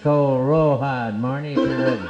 called Rawhide, Marnie, if you're ready.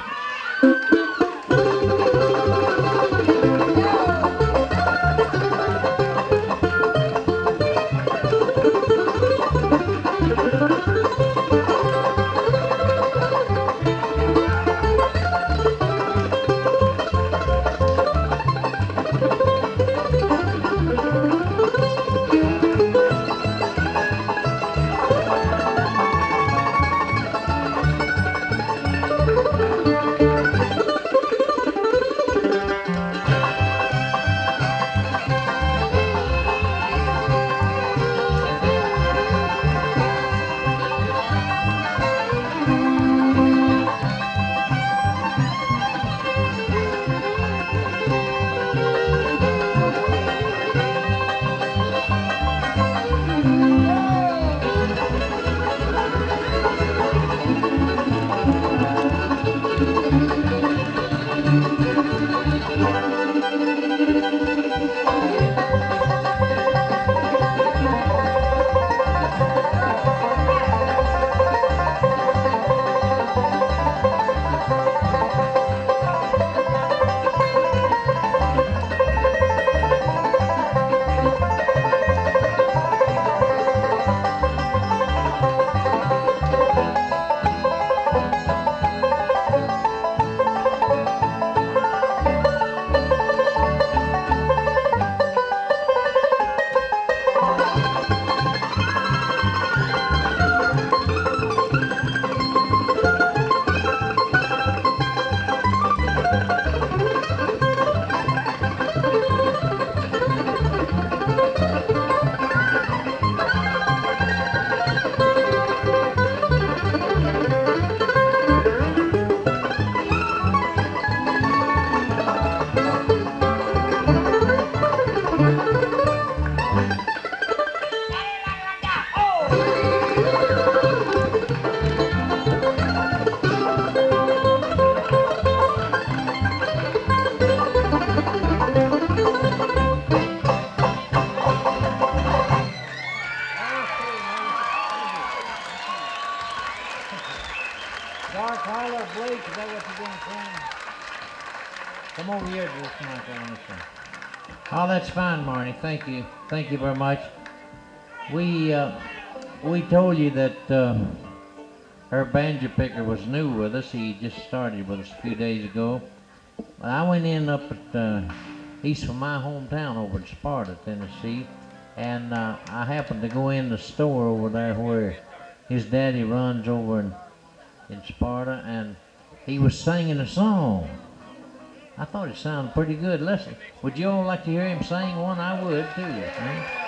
Dark Holler, Blake, is that what you're going to sing? Come over here to this mic, I want to sing. Oh, that's fine, Marnie. Thank you. Thank you very much. We told you that her banjo picker was new with us. He just started with us a few days ago. I went in up at east from my hometown over in Sparta, Tennessee, and I happened to go in the store over there where his daddy runs over in Sparta, and he was singing a song. I thought it sounded pretty good. Listen, would you all like to hear him sing one? I would too.